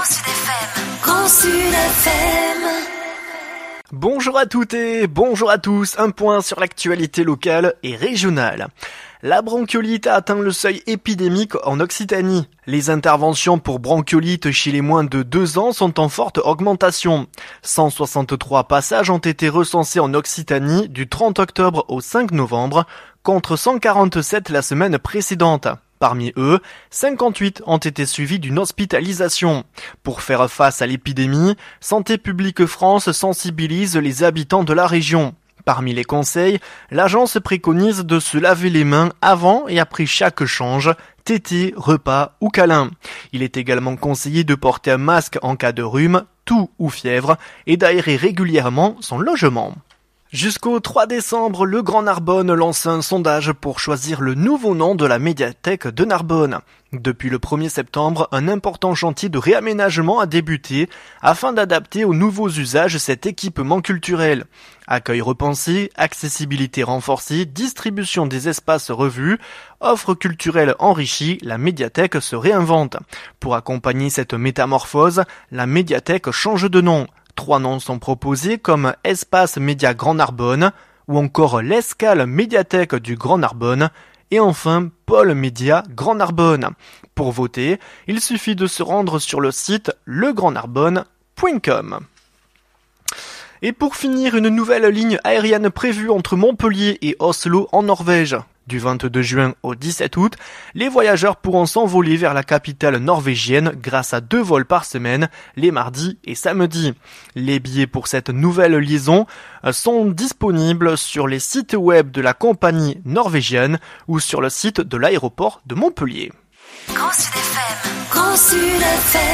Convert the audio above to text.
Grand Sud FM. Grand Sud FM. Bonjour à toutes et bonjour à tous, un point sur l'actualité locale et régionale. La bronchiolite a atteint le seuil épidémique en Occitanie. Les interventions pour bronchiolite chez les moins de 2 ans sont en forte augmentation. 163 passages ont été recensés en Occitanie du 30 octobre au 5 novembre, contre 147 la semaine précédente. Parmi eux, 58 ont été suivis d'une hospitalisation. Pour faire face à l'épidémie, Santé publique France sensibilise les habitants de la région. Parmi les conseils, l'agence préconise de se laver les mains avant et après chaque change, tétée, repas ou câlin. Il est également conseillé de porter un masque en cas de rhume, toux ou fièvre et d'aérer régulièrement son logement. Jusqu'au 3 décembre, le Grand Narbonne lance un sondage pour choisir le nouveau nom de la médiathèque de Narbonne. Depuis le 1er septembre, un important chantier de réaménagement a débuté afin d'adapter aux nouveaux usages cet équipement culturel. Accueil repensé, accessibilité renforcée, distribution des espaces revus, offre culturelle enrichie, la médiathèque se réinvente. Pour accompagner cette métamorphose, la médiathèque change de nom. 3 noms sont proposés comme Espace Média Grand Narbonne ou encore l'Escale Médiathèque du Grand Narbonne et enfin Pôle Média Grand Narbonne. Pour voter, il suffit de se rendre sur le site legrandnarbonne.com. Et pour finir, une nouvelle ligne aérienne prévue entre Montpellier et Oslo en Norvège. Du 22 juin au 17 août, les voyageurs pourront s'envoler vers la capitale norvégienne grâce à 2 vols par semaine, les mardis et samedis. Les billets pour cette nouvelle liaison sont disponibles sur les sites web de la compagnie norvégienne ou sur le site de l'aéroport de Montpellier. Grand Sud FM. Grand Sud FM.